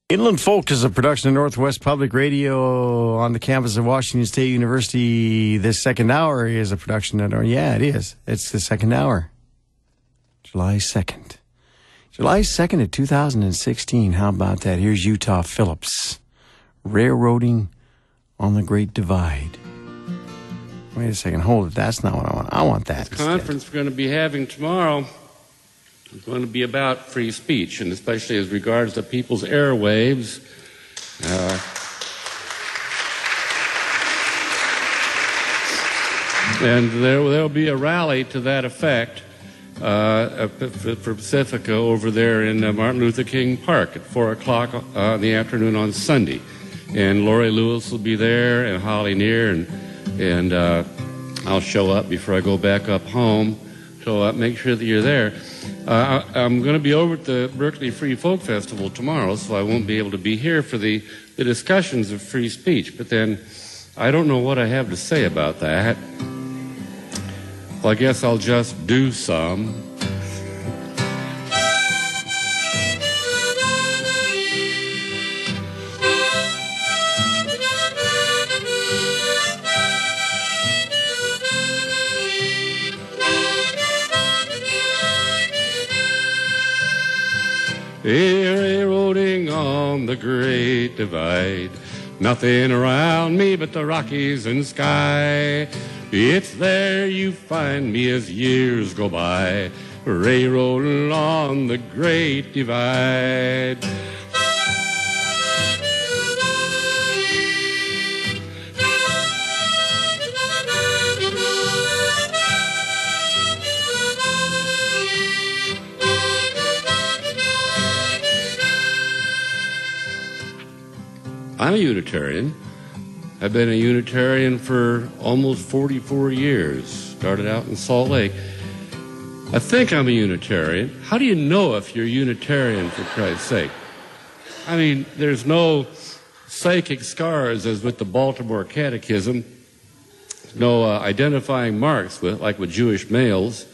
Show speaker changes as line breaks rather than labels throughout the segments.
Inland Folk is a production of Northwest Public Radio on the campus of Washington State University. This second hour is a production of, yeah, it is. It's the second hour. July 2nd. July 2nd of 2016. How about that? Here's Utah Phillips. Railroading on the Great Divide. Wait a second. Hold it. That's not what I want. I want that.
This conference we're going to be having tomorrow is going to be about free speech, and especially as regards the people's airwaves. And there will be a rally to that effect for Pacifica over there in Martin Luther King Park at 4 o'clock in the afternoon on Sunday. And Lori Lewis will be there, and Holly Neer, and I'll show up before I go back up home. So make sure that you're there. I'm going to be over at the Berkeley Free Folk Festival tomorrow, so I won't be able to be here for the discussions of free speech. But then I don't know what I have to say about that. Well, I guess I'll just do some. Railroading on the Great Divide, nothing around me but the Rockies and sky. It's there you find me as years go by, railroading on the Great Divide. I'm a Unitarian. I've been a Unitarian for almost 44 years. Started out in Salt Lake. I think I'm a Unitarian. How do you know if you're Unitarian, for Christ's sake? I mean, there's no psychic scars as with the Baltimore Catechism. No identifying marks like with Jewish males.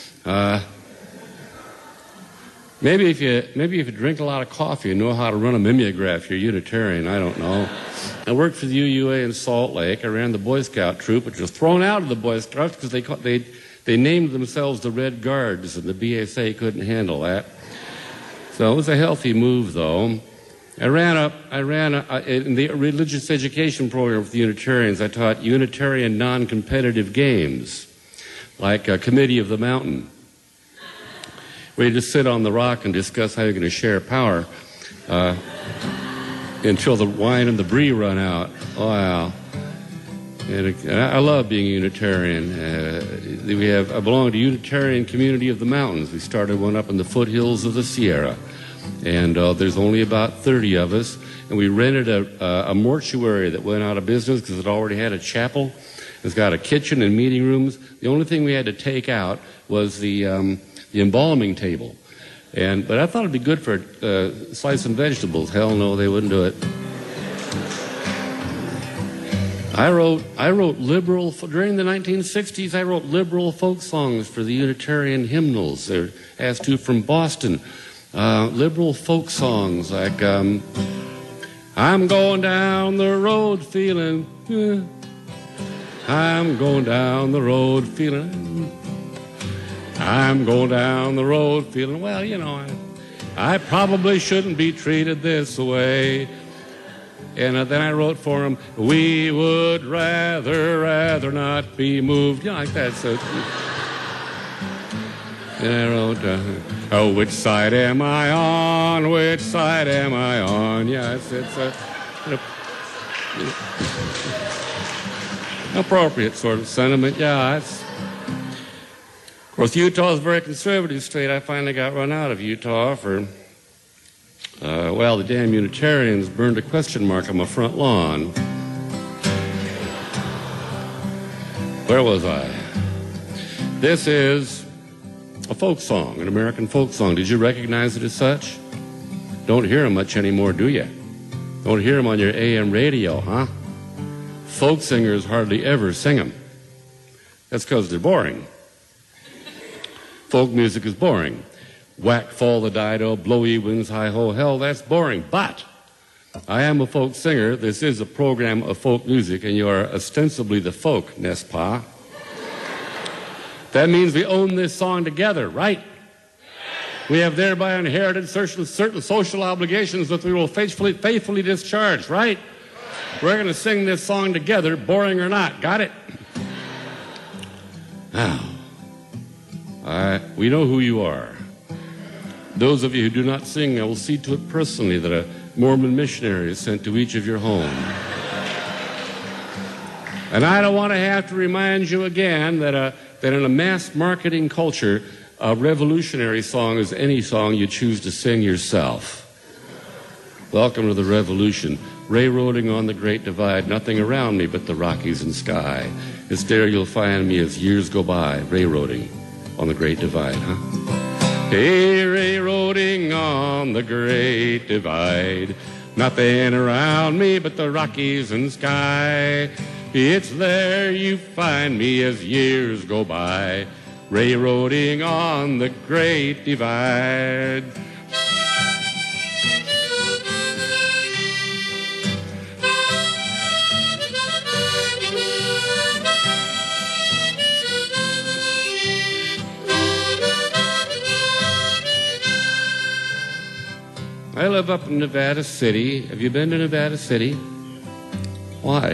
Maybe if you drink a lot of coffee and know how to run a mimeograph, you're Unitarian. I don't know. I worked for the UUA in Salt Lake. I ran the Boy Scout troop, which was thrown out of the Boy Scouts because they named themselves the Red Guards, and the BSA couldn't handle that. So it was a healthy move, though. I ran in the religious education program for the Unitarians. I taught Unitarian non-competitive games, like Committee of the Mountain, where you just sit on the rock and discuss how you're going to share power until the wine and the brie run out. Wow. And I love being a Unitarian. I belong to Unitarian Community of the Mountains. We started one up in the foothills of the Sierra. And there's only about 30 of us. And we rented a mortuary that went out of business because it already had a chapel. It's got a kitchen and meeting rooms. The only thing we had to take out was the embalming table. But I thought it'd be good for slicing vegetables. Hell no, they wouldn't do it. I wrote liberal, during the 1960s, I wrote liberal folk songs for the Unitarian hymnals. They're asked to from Boston. Liberal folk songs like, I'm going down the road feeling, I'm going down the road feeling, I'm going down the road feeling, well, you know, I probably shouldn't be treated this way. And then I wrote for him, we would rather not be moved. You know, like that. So, and I wrote, oh, which side am I on? Which side am I on? Yeah, it's appropriate sort of sentiment. Yeah, it's... Of course, Utah is a very conservative state. I finally got run out of Utah for, the damn Unitarians burned a question mark on my front lawn. Where was I? This is a folk song, an American folk song. Did you recognize it as such? Don't hear them much anymore, do you? Don't hear them on your AM radio, huh? Folk singers hardly ever sing them. That's because they're boring. Folk music is boring. Whack, fall the dido, blow ye winds, hi-ho, hell, that's boring. But I am a folk singer. This is a program of folk music, and you are ostensibly the folk, n'est-ce pas? That means we own this song together, right? We have thereby inherited certain social obligations that we will faithfully discharge, right? We're going to sing this song together, boring or not. Got it? Now, we know who you are. Those of you who do not sing, I will see to it personally that a Mormon missionary is sent to each of your homes. And I don't want to have to remind you again that in a mass marketing culture, a revolutionary song is any song you choose to sing yourself. Welcome to the revolution. Railroading on the Great Divide, nothing around me but the Rockies and sky. It's there you'll find me as years go by, railroading on the Great Divide, huh? Hey, railroading on the Great Divide, nothing around me but the Rockies and sky. It's there you find me as years go by, railroading on the Great Divide. I live up in Nevada City. Have you been to Nevada City? Why?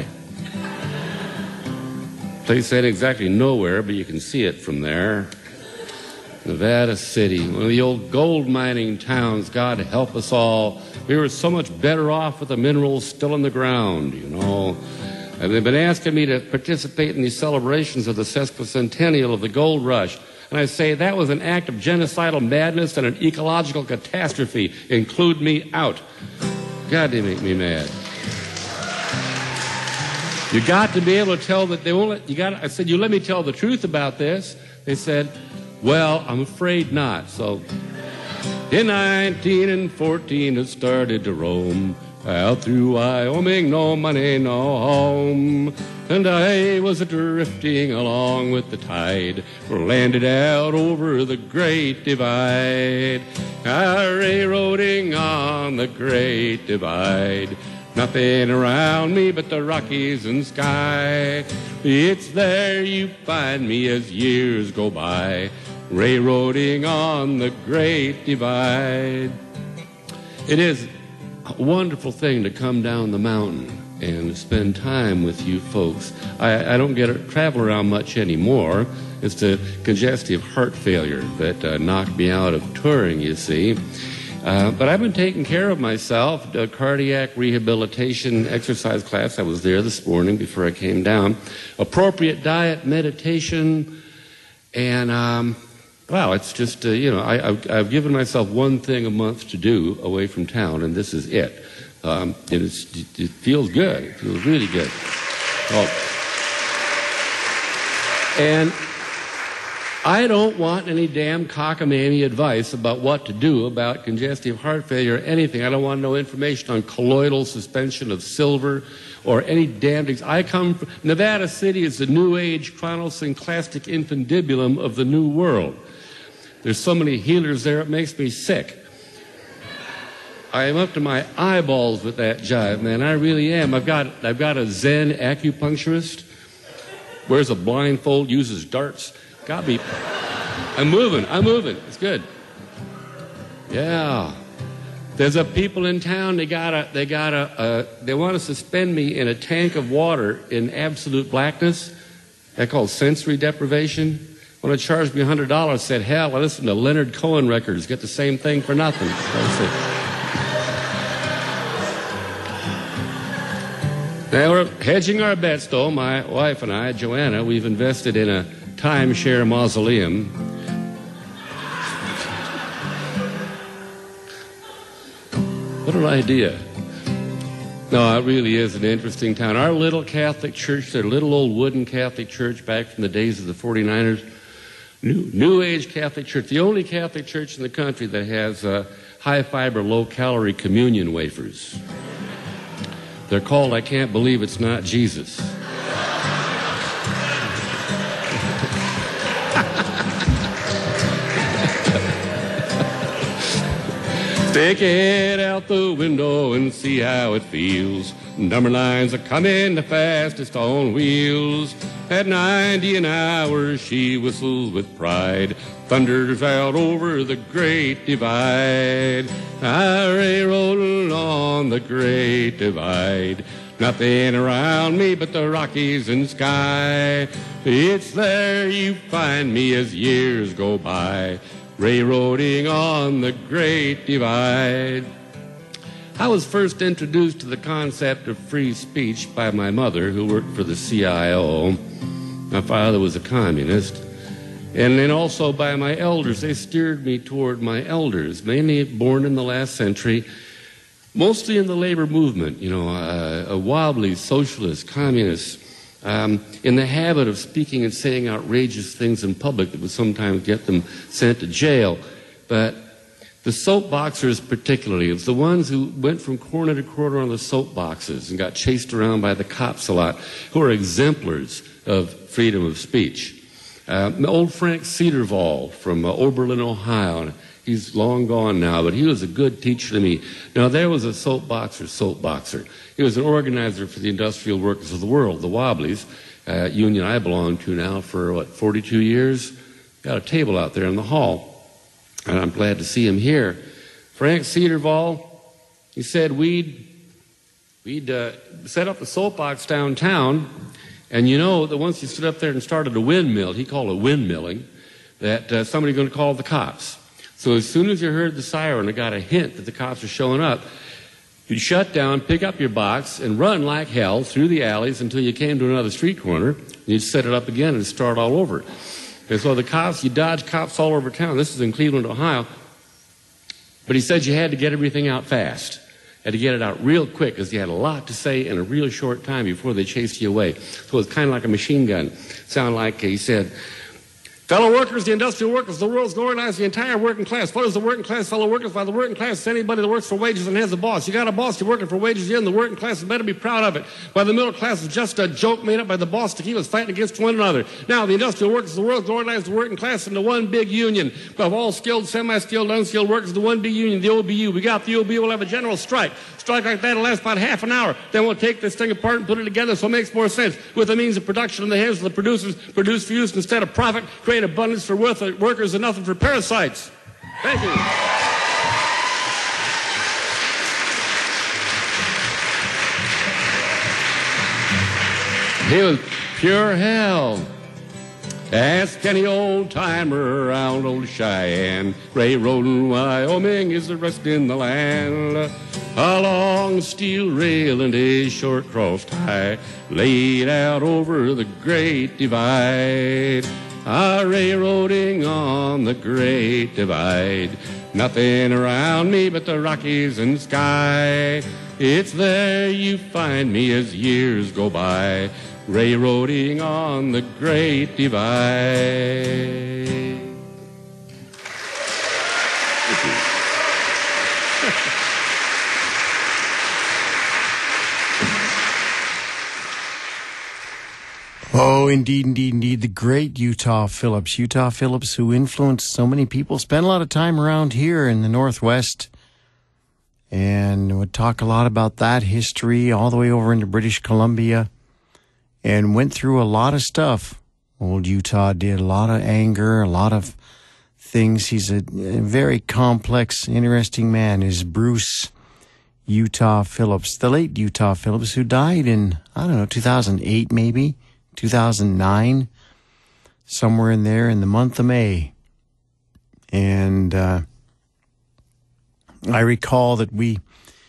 Place ain't exactly nowhere, but you can see it from there. Nevada City, one of the old gold mining towns. God help us all. We were so much better off with the minerals still in the ground, you know. And they've been asking me to participate in these celebrations of the sesquicentennial of the gold rush. And I say that was an act of genocidal madness and an ecological catastrophe. Include me out. God, they make me mad. You got to be able to tell that they won't let, you got. I said, you let me tell the truth about this. They said, well, I'm afraid not. So in 1914 it started to roam out through Wyoming, no money, no home. And I was drifting along with the tide, landed out over the Great Divide. Railroading on the Great Divide, nothing around me but the Rockies and sky. It's there you find me as years go by, railroading on the Great Divide. It is a wonderful thing to come down the mountain and spend time with you folks. I don't get to travel around much anymore. It's the congestive heart failure that knocked me out of touring, you see. But I've been taking care of myself. Cardiac rehabilitation exercise class. I was there this morning before I came down. Appropriate diet, meditation, and wow, it's just, I've given myself one thing a month to do away from town, and this is it. And it feels good. It feels really good. Oh. And I don't want any damn cockamamie advice about what to do about congestive heart failure or anything. I don't want no information on colloidal suspension of silver or any damn things. I come from Nevada City is the New Age chronosynclastic infundibulum of the New World. There's so many healers there, it makes me sick. I am up to my eyeballs with that jive, man. I really am. I've got a Zen acupuncturist, wears a blindfold, uses darts. Got me. I'm moving. It's good. Yeah. There's a people in town, they want to suspend me in a tank of water in absolute blackness. That's called sensory deprivation. When they charged me $100, said, hell, I listen to Leonard Cohen records, get the same thing for nothing. Now we're hedging our bets, though. My wife and I, Joanna, we've invested in a timeshare mausoleum. What an idea. No, it really is an interesting town. Our little Catholic church, their little old wooden Catholic church back from the days of the 49ers, New Age Catholic church, the only Catholic church in the country that has high-fiber, low-calorie communion wafers. They're called I Can't Believe It's Not Jesus. Stick it out the window and see how it feels. Number lines are coming the fastest on wheels. At 90 an hour she whistles with pride. Thunders out over the Great Divide. I rolling on the Great Divide. Nothing around me but the Rockies and sky. It's there you find me as years go by. Railroading on the Great Divide. I was first introduced to the concept of free speech by my mother, who worked for the CIO. My father was a communist. And then also by my elders. They steered me toward my elders, mainly born in the last century, mostly in the labor movement, wobbly socialists, communists, in the habit of speaking and saying outrageous things in public that would sometimes get them sent to jail. But the soapboxers particularly, it's the ones who went from corner to corner on the soapboxes and got chased around by the cops a lot, who are exemplars of freedom of speech. Old Frank Cedarvall from Oberlin, Ohio. He's long gone now, but he was a good teacher to me. Now, there was a soapboxer. He was an organizer for the Industrial Workers of the World, the Wobblies, union I belong to now for, 42 years? Got a table out there in the hall, and I'm glad to see him here. Frank Cedarvall, he said we'd set up a soapbox downtown, and that once you stood up there and started a windmill, he called it windmilling, that somebody was going to call the cops. So as soon as you heard the siren and got a hint that the cops were showing up, you'd shut down, pick up your box, and run like hell through the alleys until you came to another street corner, and you'd set it up again and start all over. And so the cops, you dodged cops all over town. This is in Cleveland, Ohio. But he said you had to get everything out fast. Had to get it out real quick because you had a lot to say in a real short time before they chased you away. So it was kind of like a machine gun. Sound like he said, fellow workers, the industrial workers, the world's organized the entire working class. What is the working class, fellow workers? Why, the working class is anybody that works for wages and has a boss. You got a boss, you're working for wages, you're in the working class, you better be proud of it. Why, the middle class is just a joke made up by the boss to keep us fighting against one another. Now, the industrial workers of the world's organized the working class into one big union of all skilled, semi-skilled, unskilled workers, the one big union, the OBU. We got the OBU, we'll have a general strike. Strike like that will last about half an hour. Then we'll take this thing apart and put it together so it makes more sense. With the means of production in the hands of the producers, produce for use instead of profit, create abundance for workers and nothing for parasites. Thank you. He was pure hell. Ask any old-timer around old Cheyenne. Railroading Wyoming is the rest in the land. A long steel rail and a short cross tie laid out over the Great Divide. Railroading on the Great Divide. Nothing around me but the Rockies and sky. It's there you find me as years go by. Railroading on the Great Divide.
Oh, indeed, indeed, indeed. The great Utah Phillips. Utah Phillips, who influenced so many people, spent a lot of time around here in the Northwest and would talk a lot about that history all the way over into British Columbia and went through a lot of stuff. Old Utah did a lot of anger, a lot of things. He's a very complex, interesting man, is Bruce Utah Phillips, the late Utah Phillips, who died in, 2008 maybe, 2009, somewhere in there in the month of May. And I recall that we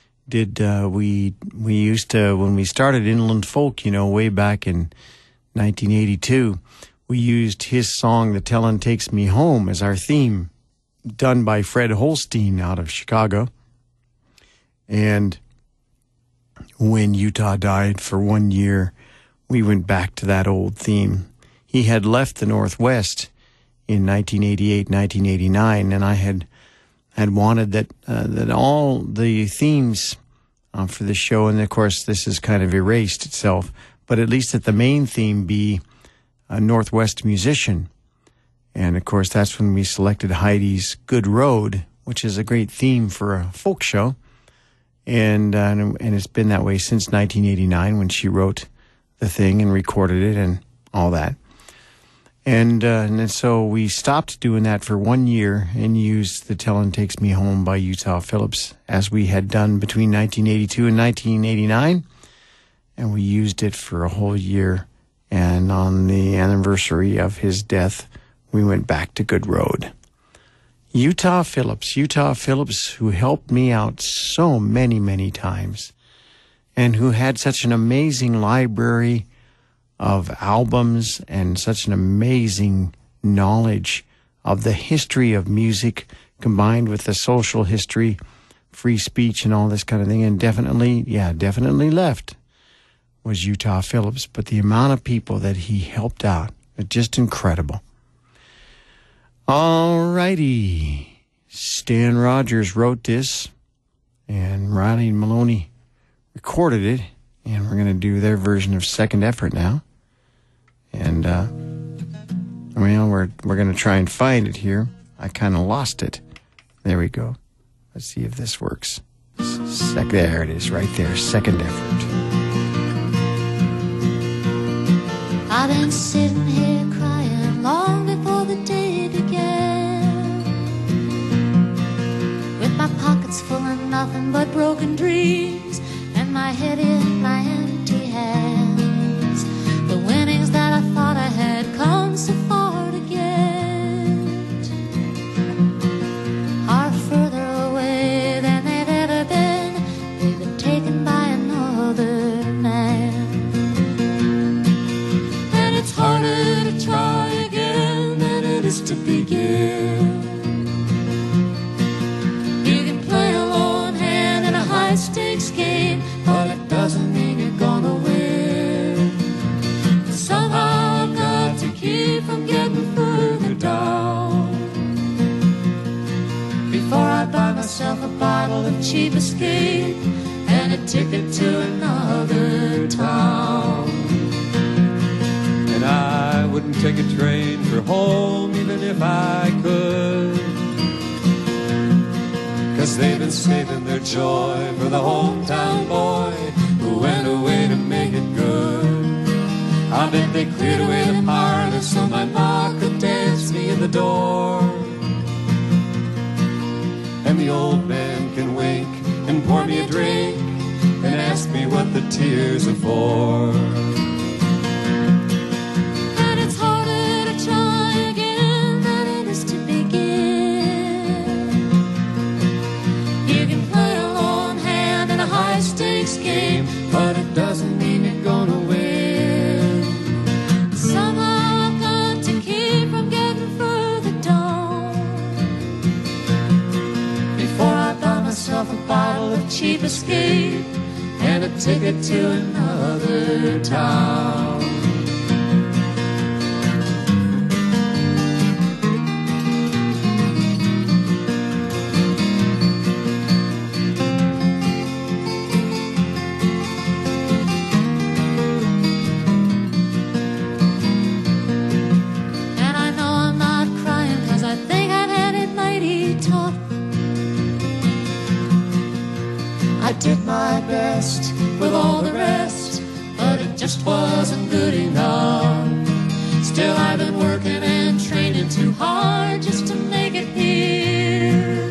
used to, when we started Inland Folk, way back in 1982, we used his song, The Tellin' Takes Me Home, as our theme, done by Fred Holstein out of Chicago. And when Utah died for 1 year, we went back to that old theme. He had left the Northwest in 1988, 1989, and I had wanted that all the themes for the show, and of course this has kind of erased itself, but at least that the main theme be a Northwest musician. And of course that's when we selected Heidi's Good Road, which is a great theme for a folk show. And it's been that way since 1989 when she wrote the thing and recorded it and all that. And then so we stopped doing that for 1 year and used the Tellin' Takes Me Home by Utah Phillips, as we had done between 1982 and 1989. And we used it for a whole year. And on the anniversary of his death, we went back to Good Road. Utah Phillips, who helped me out so many, many times, and who had such an amazing library of albums and such an amazing knowledge of the history of music combined with the social history, free speech and all this kind of thing. And definitely left was Utah Phillips. But the amount of people that he helped out, just incredible. All righty. Stan Rogers wrote this, and Riley Maloney recorded it, and we're going to do their version of Second Effort now. And, we're going to try and find it here. I kind of lost it. There we go. Let's see if this works. There it is, right there. Second Effort.
I've been sitting here crying long before the day began, with my pockets full of nothing but broken dreams, and my head in my empty hands. The winnings that I thought I had come so far to get are further away than they've ever been. They've been taken by another man. And it's harder to try again than it is to begin. You can play a lone hand in a high-stakes game, but it doesn't mean you're gonna win. Somehow I've got to keep from getting further down before I buy myself a bottle of cheap escape and a ticket to another town.
And I wouldn't take a train for home even if I could, 'cause they've been saving their joy for the hometown boy who went away to make it good. I bet they cleared away the parlor so my ma could dance me in the door. And the old man can wink and pour me a drink and ask me what the tears are for.
And it's harder to try again than it is to begin. You can play a lone hand in a high-stakes game, but it doesn't mean you're gonna win. Somehow I've got to keep from getting further down before I buy myself a bottle of cheap escape and a ticket to another town. And I know I'm not crying 'cause I think I've had it mighty tough. I did my best with all the rest, but it just wasn't good enough. Still I've been working and training too hard just to make it here,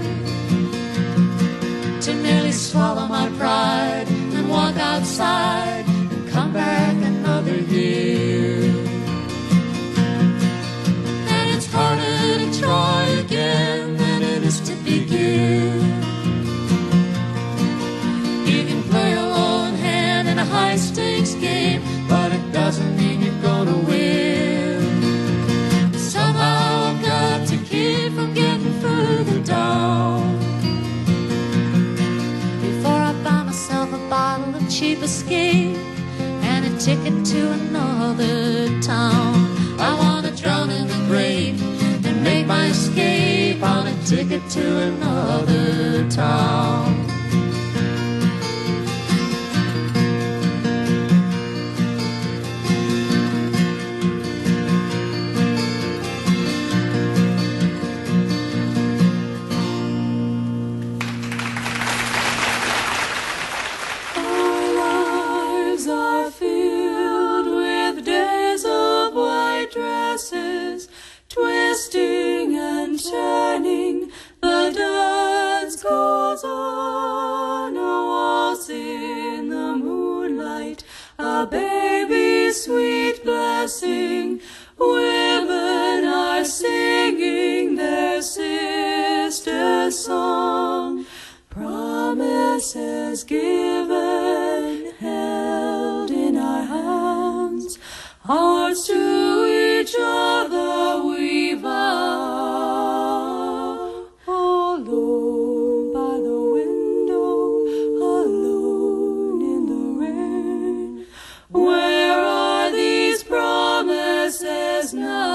to merely swallow my pride and walk outside and come back another year. And it's harder to try again than it is to begin. You can play a lone hand in a high-stakes game, but it doesn't mean you're gonna win. Somehow I've got to keep from getting further down before I buy myself a bottle of cheap escape and a ticket to another town. I wanna drown in the grape and make my escape on a ticket to another town. a baby's sweet blessing. Women are singing their sister's song. Promises given, held in our hands, hearts to each other we vow. Alone by the window, alone in the rain, where are these promises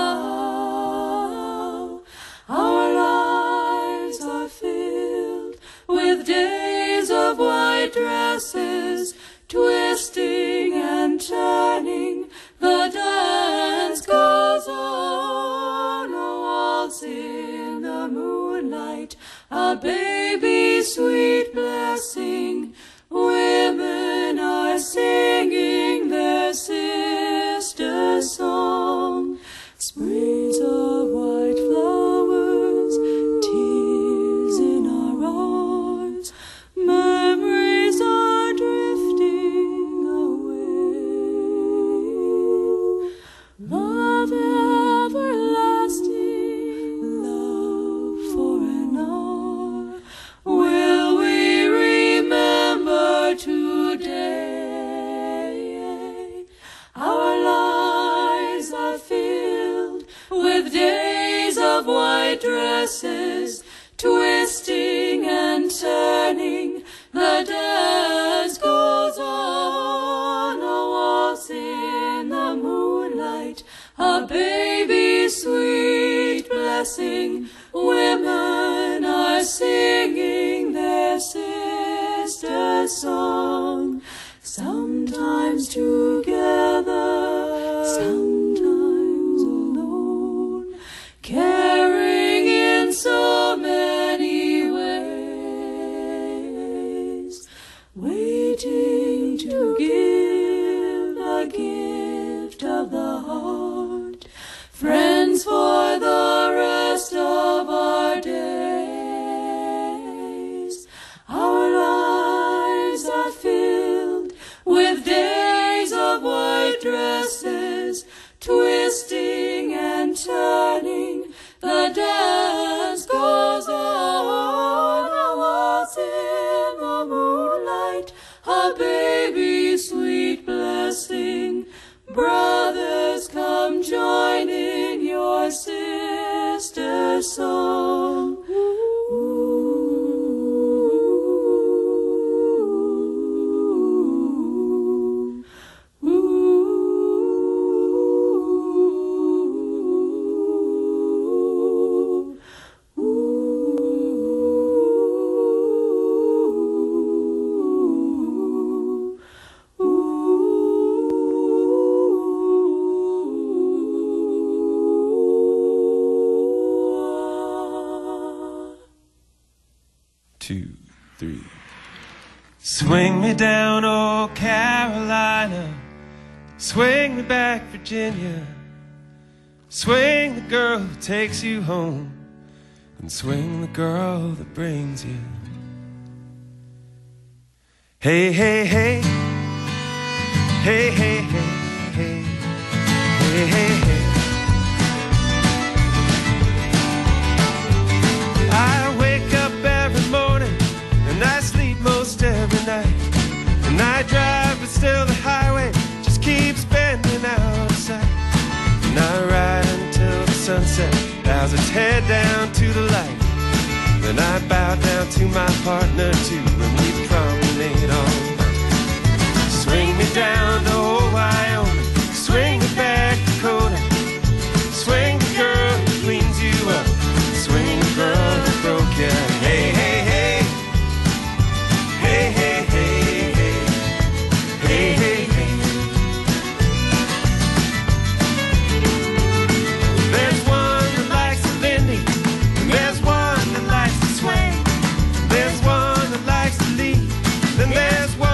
now? Our lives are filled with days of white dresses, twisting and turning, the dance goes on, a waltz in the moonlight, a baby's sweet blessing. Women are singing their sister's song. Sprays of white flowers, tears in our eyes, memories are drifting away. Love everlasting, love for an hour, will we remember today? Our lives are filled with days of white dresses, twisting and turning, the dance goes on, a waltz in the moonlight, a baby's sweet blessing. Women are singing their sister's song, sometimes together, sometimes alone, caring in so many ways, waiting to give a gift of the heart, friends for the rest of our days. Our lives are filled with days of white dresses, twisting and turning, the dance goes on, a waltz in the moonlight, a baby's sweet blessing. Brothers, come join in your sister's song.
Swing me down, old Carolina. Swing me back, Virginia. Swing the girl who takes you home, and swing the girl that brings you. Hey, hey, hey. Hey, hey, hey, hey. Hey, hey, hey. I wake up every morning and I sleep most every night, and I drive but still the highway just keeps bending out of sight. And I ride until the sunset bows its head down to the light. Then I bow down to my partner too, and we promenade all night. Swing me down to old Wyoming, swing me back to Dakota. Swing the girl who cleans you up, swing the girl who broke you. Hey, hey, hey. Hey, hey, hey, hey. Hey, hey, hey. There's one that likes the Lindy, and there's one that likes to swing. There's one that likes to lead, then there's one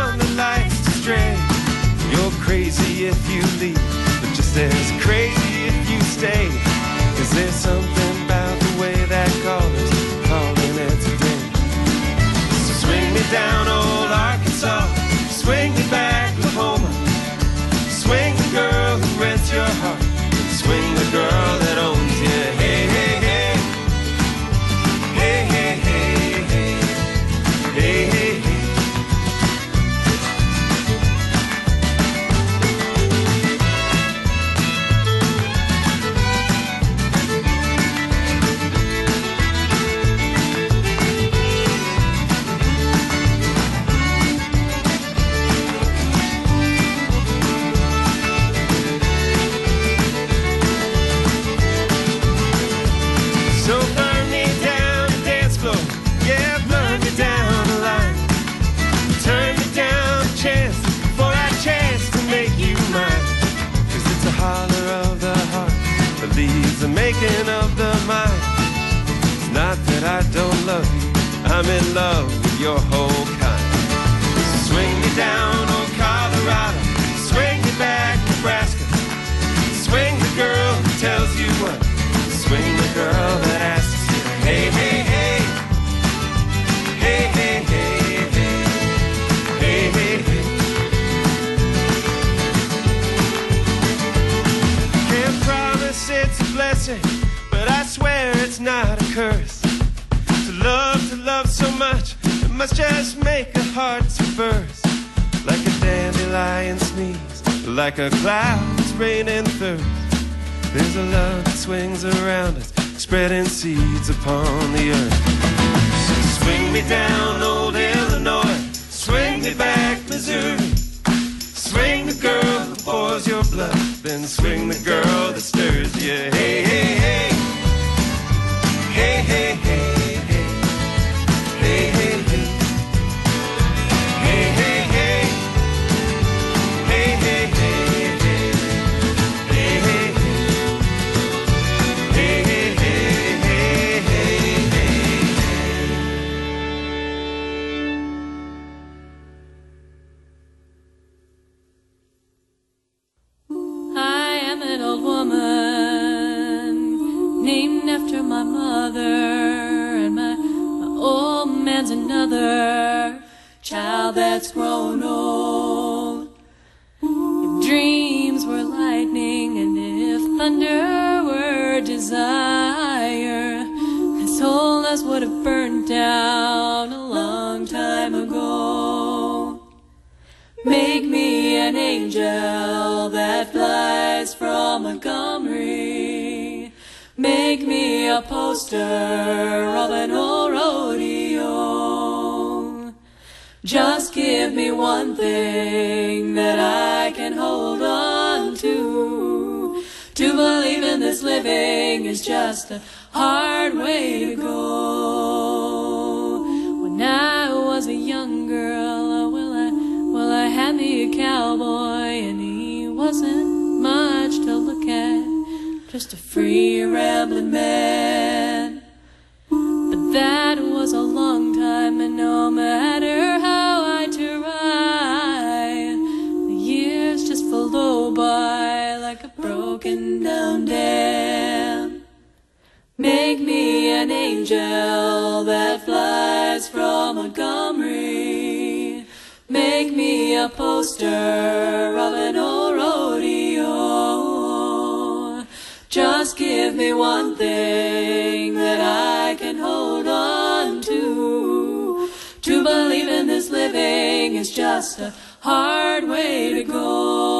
chance before I chance to make you mine. 'Cause it's a holler of the heart that leaves the making of the mind. It's not that I don't love you, I'm in love with your whole kind. Swing me down, old Colorado, swing me back, Nebraska. Swing the girl who tells you what, swing the girl that asks you, hey, hey, hey, hey, hey, hey, hey, hey, hey, hey. Can't promise it's a blessing, but I swear it's not a curse. To love so much, it must just make a heart to burst. Like a dandelion sneeze, like a cloud that's raining thirst. There's a love that swings around us, spreading seeds upon the earth. Swing me down, old Illinois, swing me back, Missouri. Swing the girl who pours your blood, then swing the girl that stirs you. Hey, hey, hey, hey, hey, hey. Hey, hey, hey. Hey, hey, hey. Hey, hey, hey, hey. Hey, hey, hey. Hey, hey, hey, hey, hey.
I am an old woman named after my mother, and my old man's another child that's grown old. If dreams were lightning and if thunder were desire, this whole house would have burned down a long time ago. Make me an angel that flies from Montgomery. Make me a poster of an old rodeo. Just give me one thing that I can hold on to. To believe in this living is just a hard way to go. When I was a young girl, well, I had me a cowboy, and he wasn't much to look at, just a free rambling man. But that was a long time, and no matter how I try, the years just flow by like a broken down dam. Make me an angel that flies from Montgomery. Make me a poster of an old rodeo. Just give me one thing that I can hold on to. To believe in this living is just a hard way to go.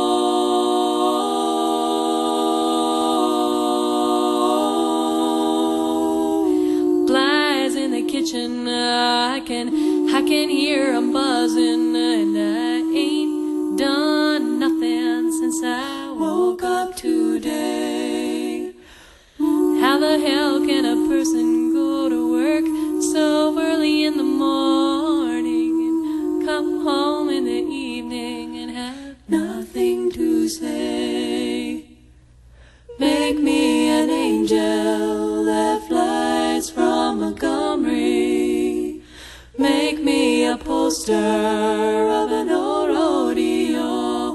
Flies in the kitchen, I can hear 'em buzzing, and I ain't done nothing since I woke up today. How the hell can a person go to work so early in the morning and come home in the evening and have nothing to say? Make me an angel that flies from Montgomery. Make me a poster of an old rodeo.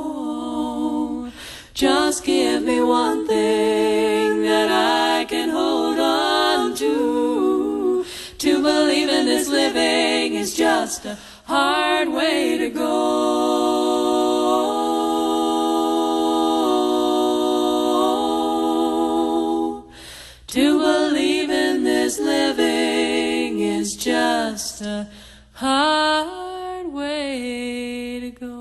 Just give me one thing that I can hold on to. To believe in this living is just a hard way to go. To believe in this living is just a hard way to go.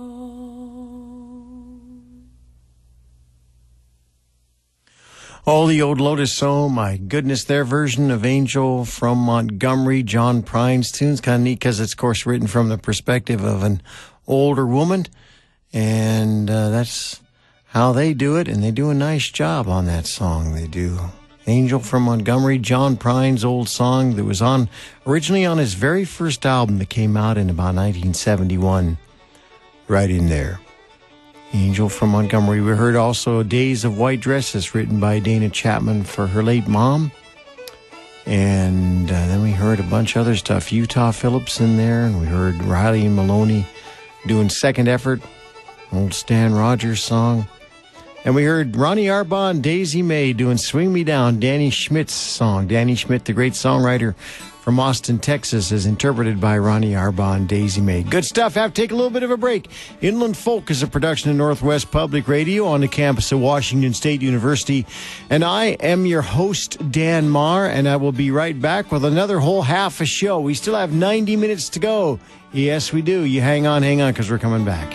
Oh, the old Lotus Song, my goodness, their version of Angel from Montgomery, John Prine's tunes. Kind of neat because it's, of course, written from the perspective of an older woman. And that's how they do it, and they do a nice job on that song. They do. Angel from Montgomery, John Prine's old song that was originally on his very first album that came out in about 1971. right in there. Angel from Montgomery. We heard also Days of White Dresses, written by Dana Chapman for her late mom. And then we heard a bunch of other stuff. Utah Phillips in there, and we heard Riley and Maloney doing Second Effort, old Stan Rogers song. And we heard Ronnie Arbon, Daisy May doing Swing Me Down, Danny Schmidt's song. Danny Schmidt, the great songwriter from Austin, Texas, is interpreted by Ronnie Arbon, Daisy May. Good stuff. Have to take a little bit of a break. Inland Folk is a production of Northwest Public Radio on the campus of Washington State University. And I am your host, Dan Marr, and I will be right back with another whole half a show. We still have 90 minutes to go. Yes, we do. You hang on, because we're coming back.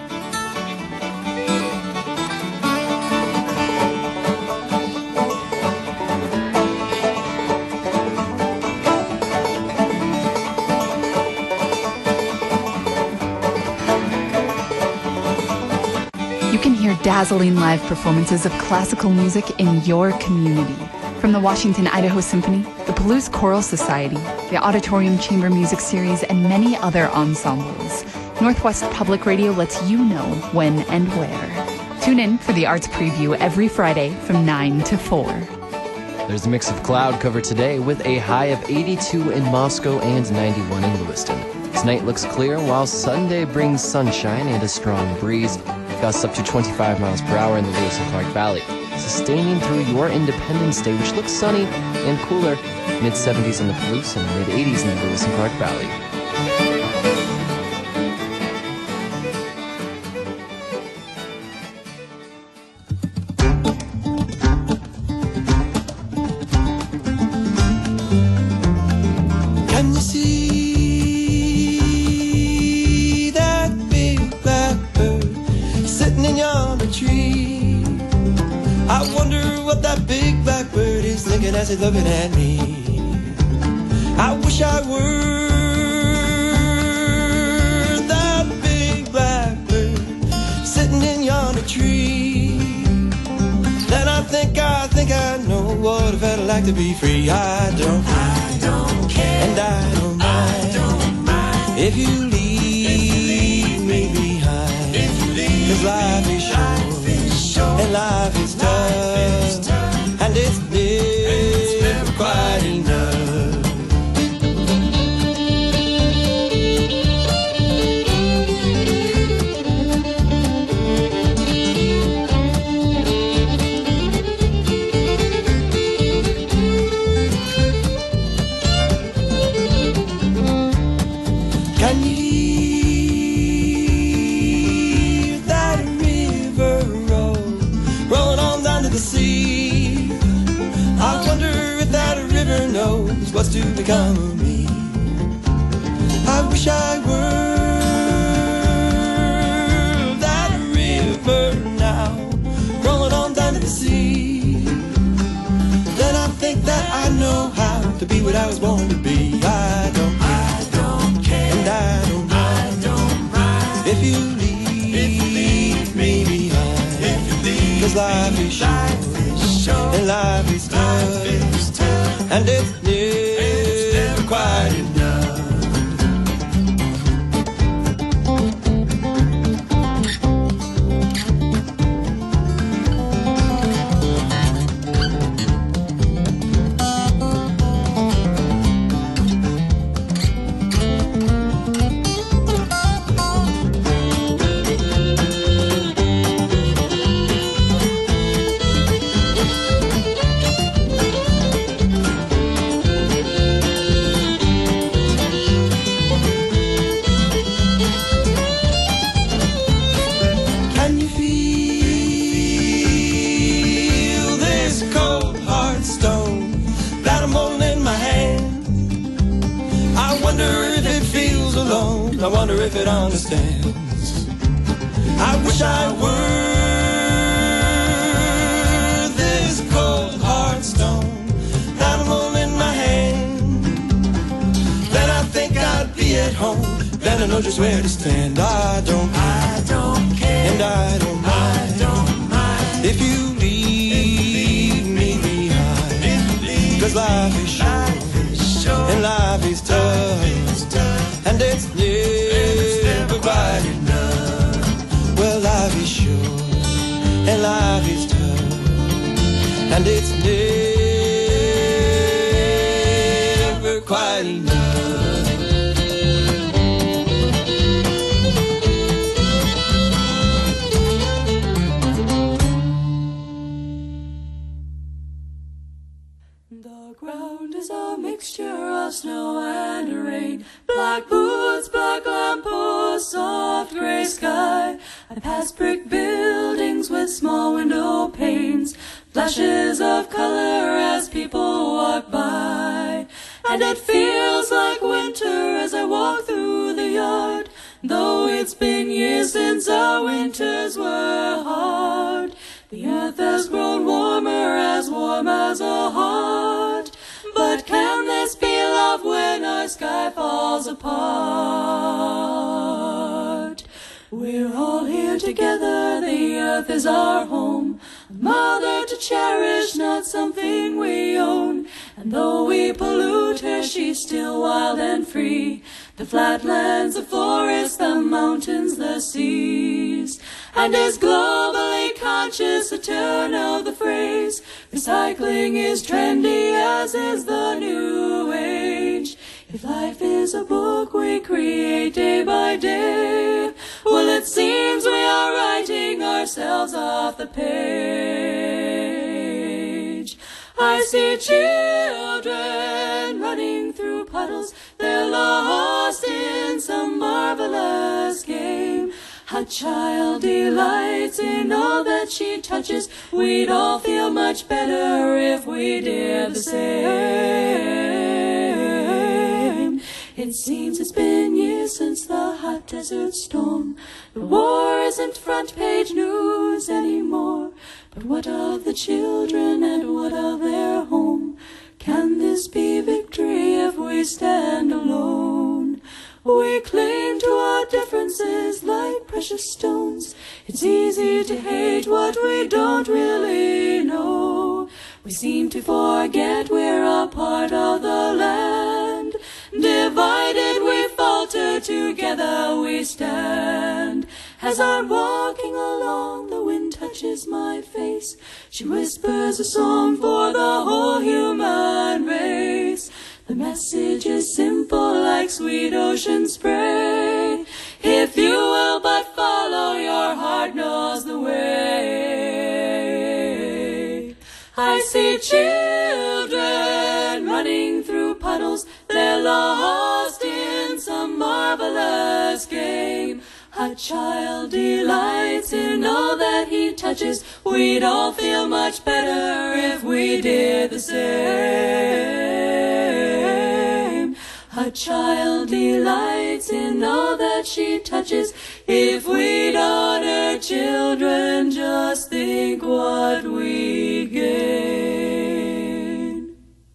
Dazzling live performances of classical music in your community. From the Washington Idaho Symphony, the Palouse Choral Society, the Auditorium Chamber Music Series, and many other ensembles, Northwest Public Radio lets you know when and where. Tune in for the Arts Preview every Friday from 9 to 4.
There's a mix of cloud cover today with a high of 82 in Moscow and 91 in Lewiston. Tonight looks clear, while Sunday brings sunshine and a strong breeze. Gusts up to 25 miles per hour in the Lewis and Clark Valley, sustaining through your Independence Day, which looks sunny and cooler. Mid-70s in the Palouse and mid-80s in the Lewis and Clark Valley.
As he's looking at me, I wish I were that big blackbird sitting in yonder tree. Then I think I know what it felt like to be free. I don't care, and I don't mind if you leave me behind. 'Cause life is short, and life is tough, and it's never quite enough. Can you hear that river roll, rolling on down to the sea? I wonder if that river knows what's to become of me. I wish I were that river now, rolling on down to the sea. Then I think that I know how to be what I was born to be. I don't care, and I don't mind if you leave me behind. 'Cause life is short, and life is tough, and it's never quite enough. I wonder if it understands. I wish I were this cold hard stone that I'm holding in my hand. Then I think I'd be at home. Then I know just where to stand. I don't care, and I don't mind if you leave me behind. 'Cause life is short, and life is tough, and it's never quite enough. life is short and life is tough, and it's never quite enough.
The ground is a mixture of snow and rain, black boots, black lampposts, soft gray sky. I pass brick buildings with small window panes, flashes of color as people walk by. And it feels like winter as I walk through the yard, though it's been years since our winters were hard. The earth has grown warm as a heart. But can this be love when our sky falls apart? We're all here together, the earth is our home, a mother to cherish, not something we own. And though we pollute her, she's still wild and free. The flatlands, the forests, the mountains, the seas. And is globally conscious, a turn of the phrase. Recycling is trendy, as is the new age. If life is a book we create day by day, well, it seems we are writing ourselves off the page. I see children running through puddles, they're lost in some marvelous game. A child delights in all that she touches. We'd all feel much better if we did the same. It seems it's been years since the hot desert storm. The war isn't front page news anymore. But what of the children and what of their home? Can this be victory if we stand alone? We cling to our differences like precious stones. It's easy to hate what we don't really know. We seem to forget we're a part of the land. Divided we falter, together we stand. As I'm walking along, the wind touches my face. She whispers a song for the whole human race. The message is simple like sweet ocean spray. If you will but follow, your heart knows the way. I see children running through puddles, they're lost in some marvelous game. A child delights in all that he touches. We'd all feel much better if we did the same. A child delights in all that she touches. If we'd honor children, just think what we gain.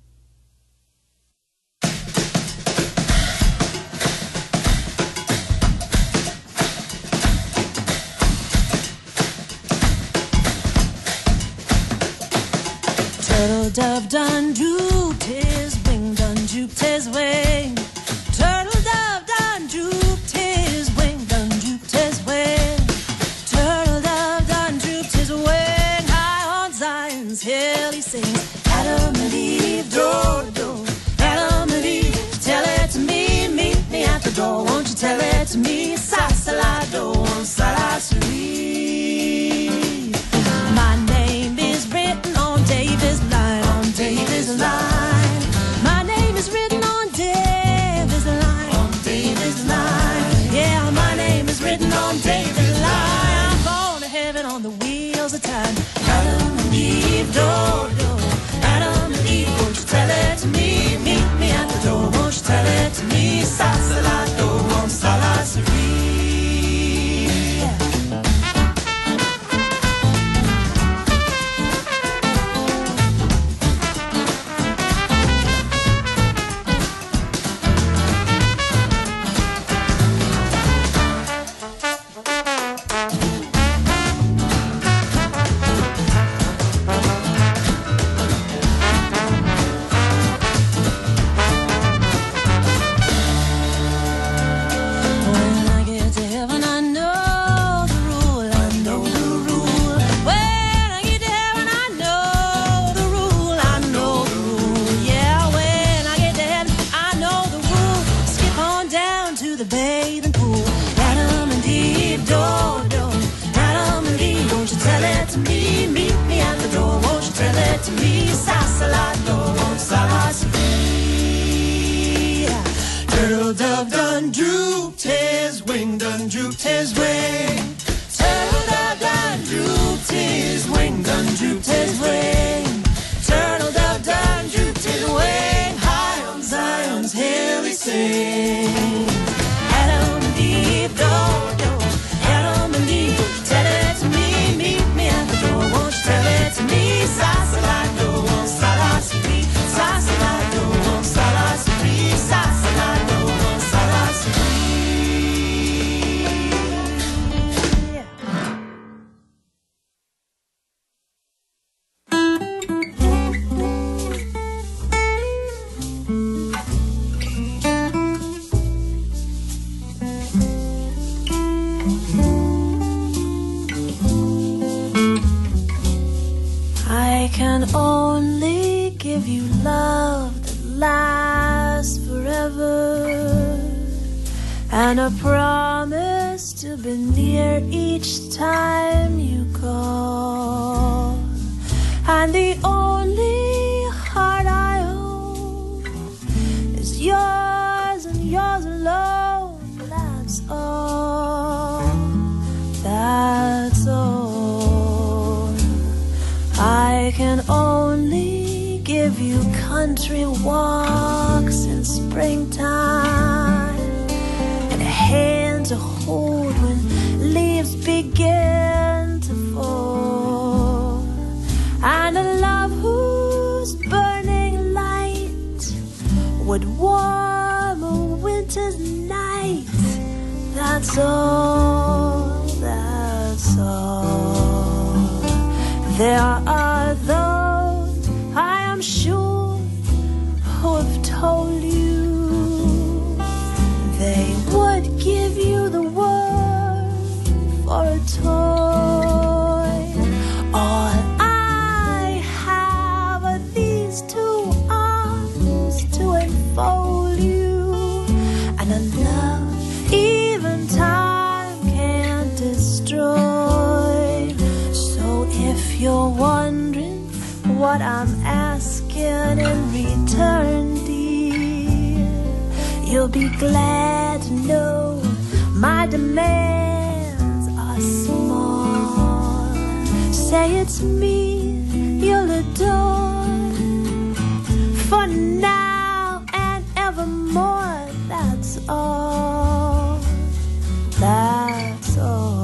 Turtle dove done drooped his wing, done drooped his wing. Turtle dove done drooped his wing, done drooped his wing. Turtle dove done drooped his wing. High on Zion's hill he sings. Adam and Eve, door to door. Adam and Eve, tell it to me, meet me at the door. Won't you tell it to me? Sa sa la do, sa la sweet. My name is written on David's line, on David's line. My name is written on David's line, on David's line. Yeah, my name is written on David's line. I'm going to heaven on the wheels of time. Adam and Eve, door to door. Adam and Eve, won't you tell it to me? Meet me at the door, won't you tell it to me? Sa sa la do, sa la sweet. When can only give you love that lasts forever, and a promise to be near each time you call. And the only heart I own is yours and yours alone. That's all. That's all. I can only give you country walks in springtime, and a hand to hold when leaves begin to fall, and a love whose burning light would warm a winter's night. That's all. That's all. There are those, I am sure, who have told you they would give you the world for a toy. All I have are these two arms to enfold you, and a love even time can't destroy. So if you're wondering what I'm asking in return, dear, you'll be glad to know my demands are small. Say it's me you'll adore for now and evermore. That's all. That's all.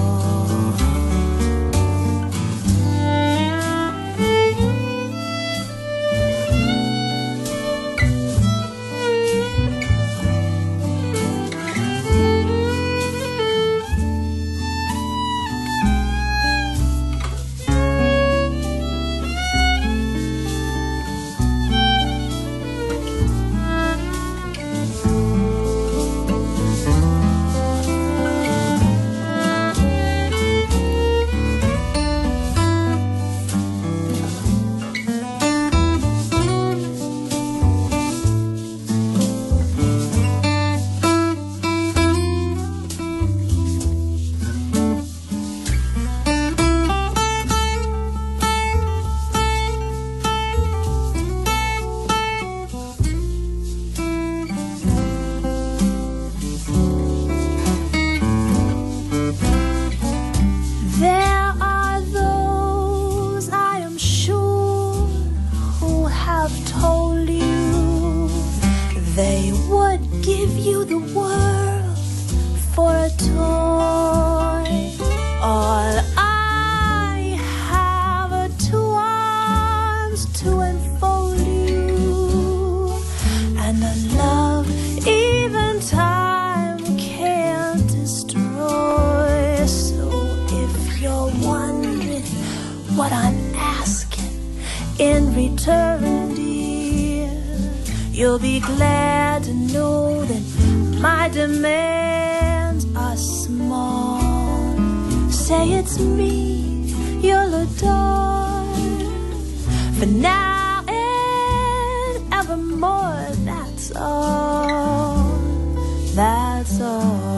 What I'm asking in return, dear, you'll be glad to know that my demands are small. Say it's me you'll adore for now and evermore. That's all. That's all.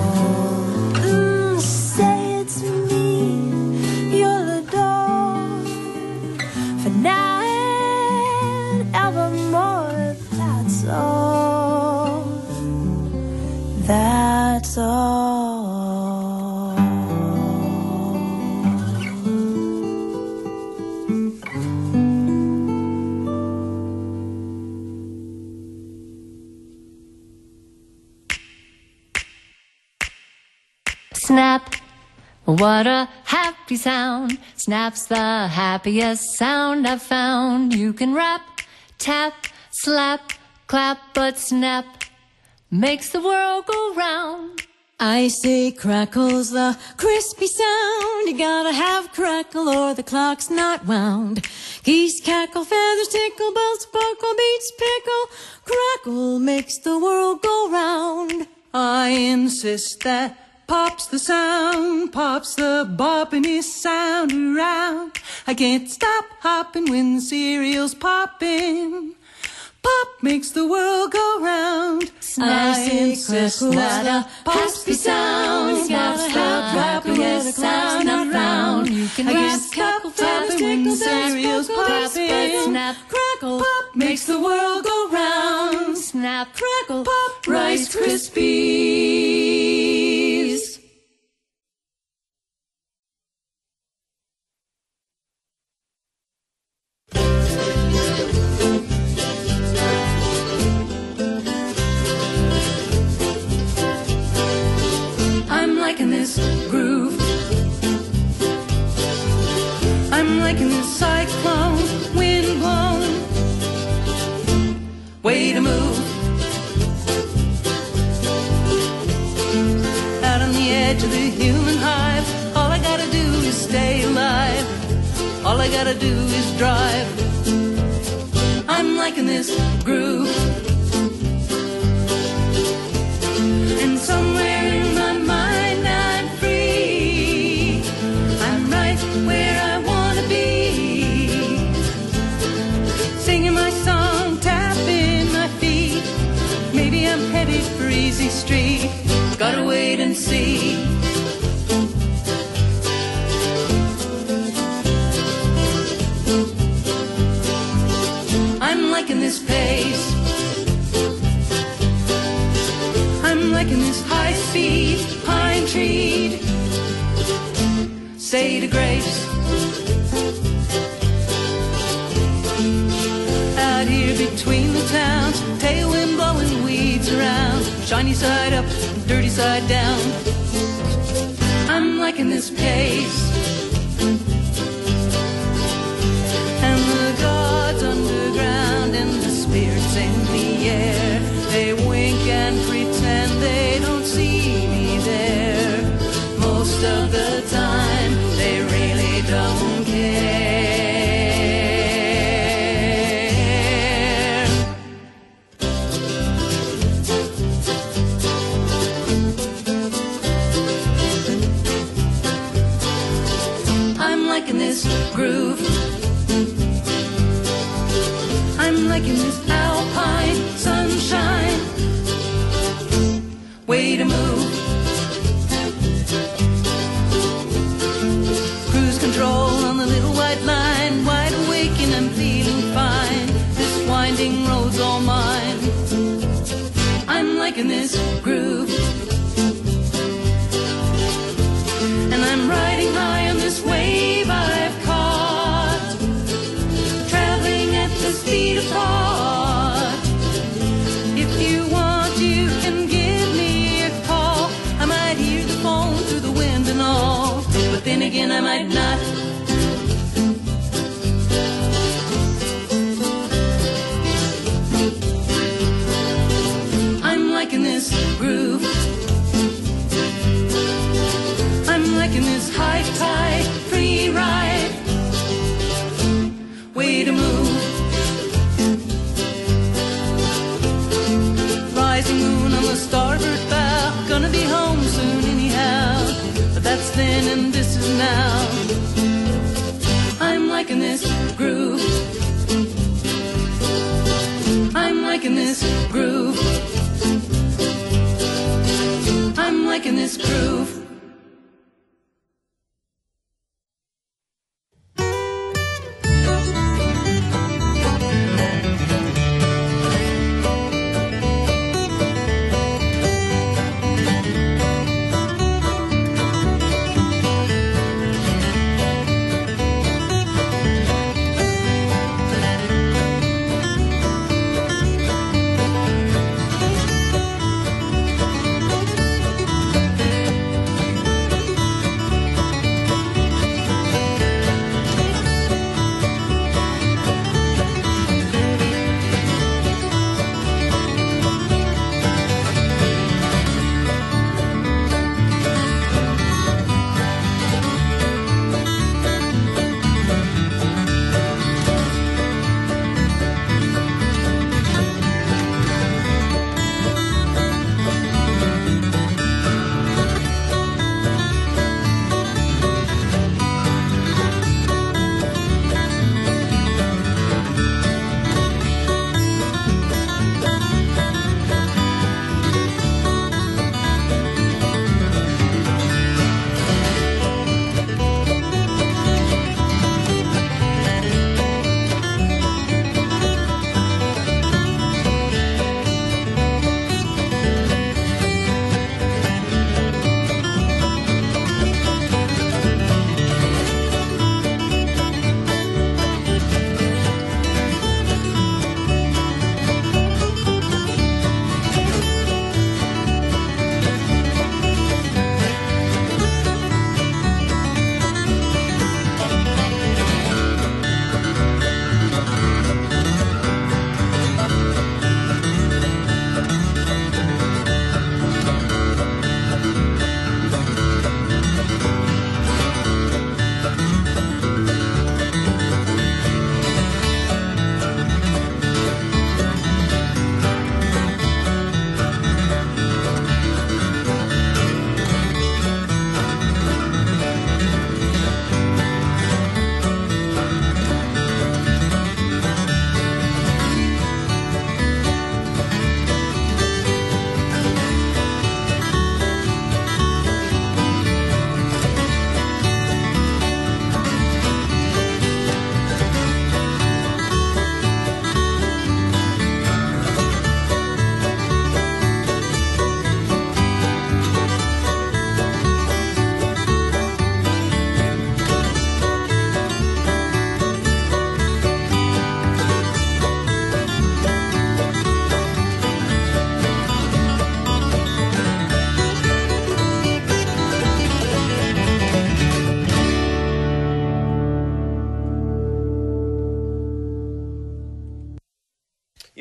Say it's me you'll adore for now and evermore. That's all. That's all.
Snap, what a happy sound. Snap's the happiest sound I've found. You can rap, tap, slap, clap, but snap makes the world go round.
I say crackle's the crispy sound. You gotta have crackle or the clock's not wound. Geese cackle, feathers tickle, bells sparkle, beats pickle. Crackle makes the world go round.
I insist that pop's the sound, pop's the boppingest sound around. I can't stop hopping when the cereal's popping. Pop makes the world go round.
I insist that a happy sound. Snap, snap, crackle, yes, sound around. You can crackle, fast, when the cereal's popping. Snap, crackle, pop makes the world go round. Snap, crackle, pop, Rice Krispies.
I'm liking this groove. I'm liking this cyclone, wind blown way to move. Out on the edge of the human hive, all I gotta do is stay alive. All I gotta do is drive. I'm liking this groove. And somewhere in my mind I'm free. I'm right where I wanna be. Singing my song, tapping my feet. Maybe I'm headed for Easy Street. Gotta wait and see. I'm liking this pace. I'm liking this high-speed pine tree. Say to grace. Out here between the towns, tailwind blowing weeds around. Shiny side up, dirty side down. I'm liking this pace. And the gods underground and the spirits in the air, they wink and pretend they don't see me there. Most of the time, they really don't care. I'm liking this groove. I'm liking this alpine sunshine way to move. Cruise control on the little white line, wide awake and I'm feeling fine. This winding road's all mine. I'm liking this groove. And I'm riding high on this wave I've caught, traveling at the speed of thought. If you want, you can give me a call. I might hear the phone through the wind and all, but then again I might not. I'm liking this groove. I'm liking this high tide free ride way to move. Rising moon on the starboard bow, gonna be home soon anyhow, but that's then and this is now. I'm liking this groove. I'm liking this groove. I'm liking this groove.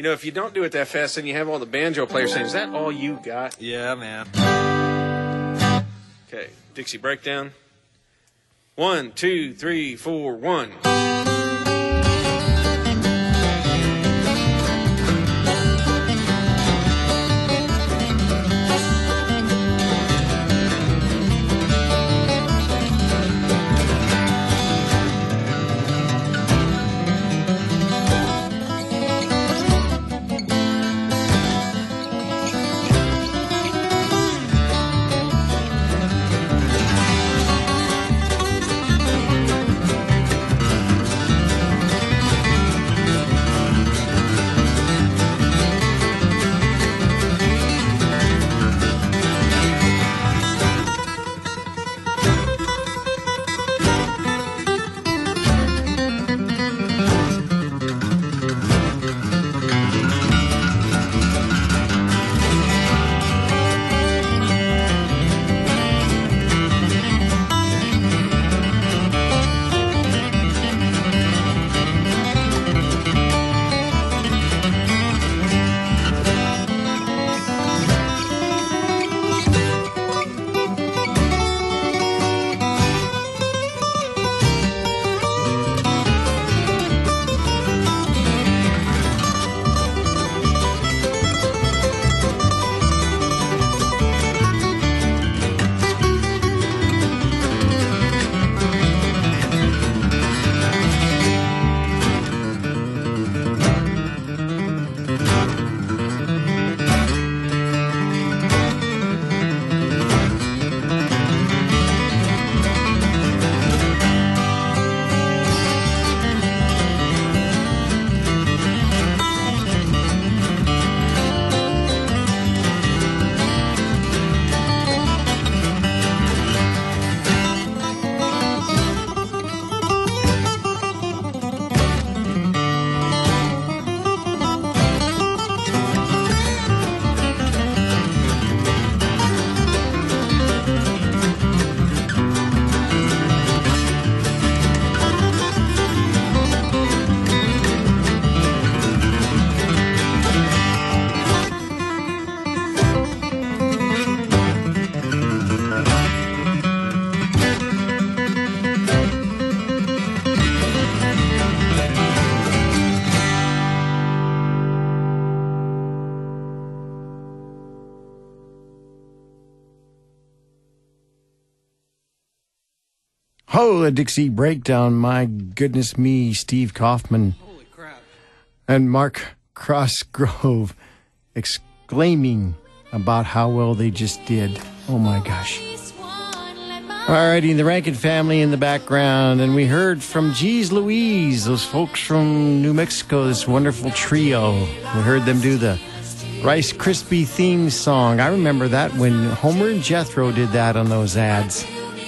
You know, if you don't do it that fast, then you have all the banjo players saying, "Is that all you got?"
Yeah, man.
Okay, Dixie breakdown. 1, 2, 3, 4, 1.
Oh, the Dixie breakdown. My goodness me, Steve Kaufman.
Holy crap.
And Mark Crossgrove exclaiming about how well they just did. Oh my gosh. Alrighty, the Rankin family in the background, and we heard from Geez Louise, those folks from New Mexico, this wonderful trio. We heard them do the Rice Krispie theme song. I remember that when Homer and Jethro did that on those ads.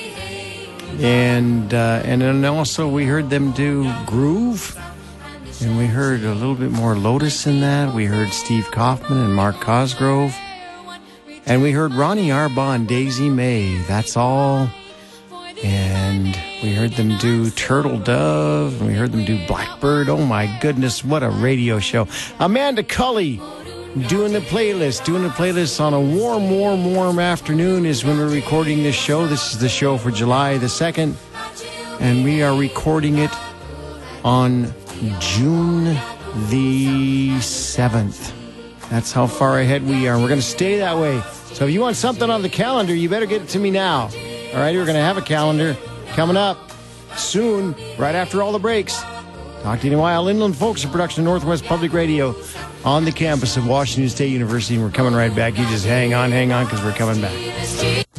And then also we heard them do Groove, and we heard a little bit more Lotus in that. We heard Steve Kaufman and Mark Cosgrove, and we heard Ronnie Arbaugh and Daisy May. That's all. And we heard them do Turtle Dove, and we heard them do Blackbird. Oh my goodness, what a radio show. Amanda Cully doing the playlist on a warm afternoon is when we're recording this show. This is the show for July the 2nd, and we are recording it on June the 7th. That's how far ahead we are. We're going to stay that way. So if you want something on the calendar, you better get it to me now. All right, we're going to have a calendar coming up soon, right after all the breaks. Talk to you in a while. Inland Folks, a production of Northwest Public Radio on the campus of Washington State University. And we're coming right back. You just hang on, because we're coming back.